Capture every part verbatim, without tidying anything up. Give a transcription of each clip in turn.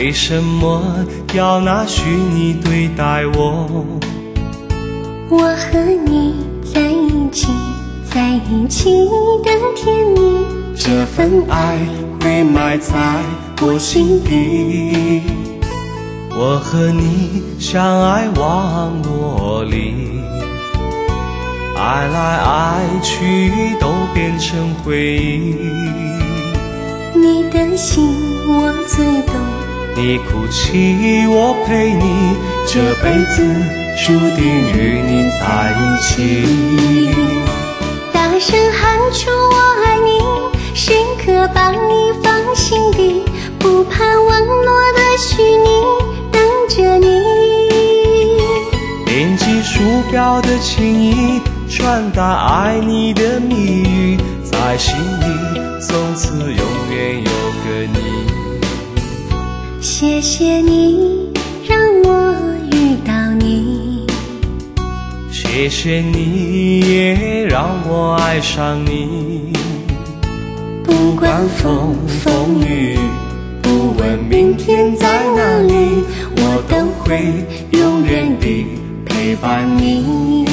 为什么要拿虚拟对待我？ 我和你在一起，在一起的甜蜜， 这份爱会埋在我心底。我和你相爱网络里，爱来爱去都变成回忆。 你的心我最懂， 你哭泣我陪你，这辈子注定与你在一起。 大声喊出我爱你，时刻把你放心底，不怕网络的虚拟，等着你。 点击鼠标的情意，传达爱你的蜜语，在心里从此永远有个你。 谢谢你让我遇到你， 谢谢你也让我爱上你。不管风风雨，不问明天在哪里，我都会永远地陪伴你。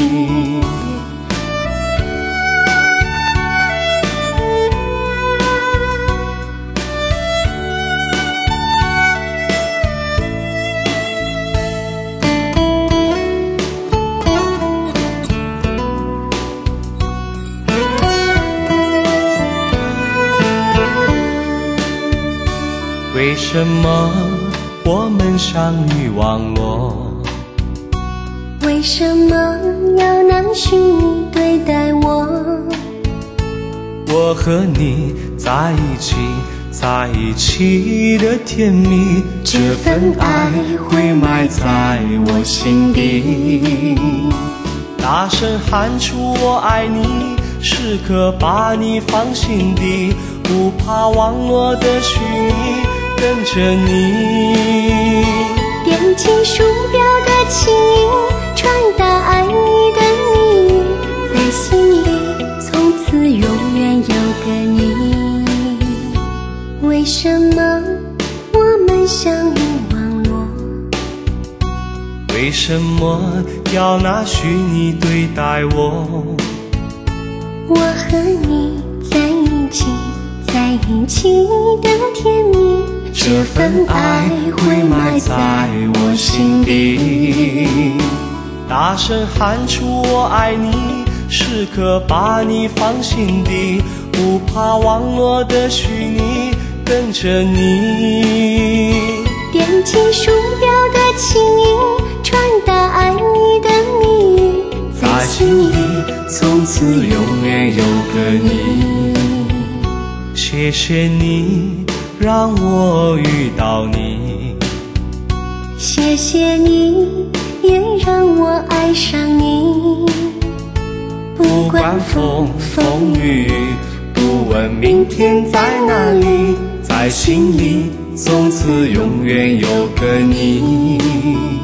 为什么我们相遇网络？ 为什么要拿虚拟对待我？ 我和你在一起，在一起的甜蜜，这份爱会埋在我心底。大声喊出我爱你，时刻把你放心底，不怕网络的虚拟，跟着你。 点击鼠标的情音，传达爱你的蜜语，在心里从此永远有个你。为什么我们相遇网络？ 为什么要拿虚拟对待我？ 我和你在一起，在一起的甜蜜， 这份爱会埋在我心底。大声喊出我爱你，时刻把你放心底，不怕网络的虚拟，跟着你。 点击鼠标的情音，传达爱你的蜜语， 在心里从此永远有个你。谢谢你让我遇到你， 谢谢你也让我爱上你。 不管风风雨，不问明天在哪里，在心里从此永远有个你。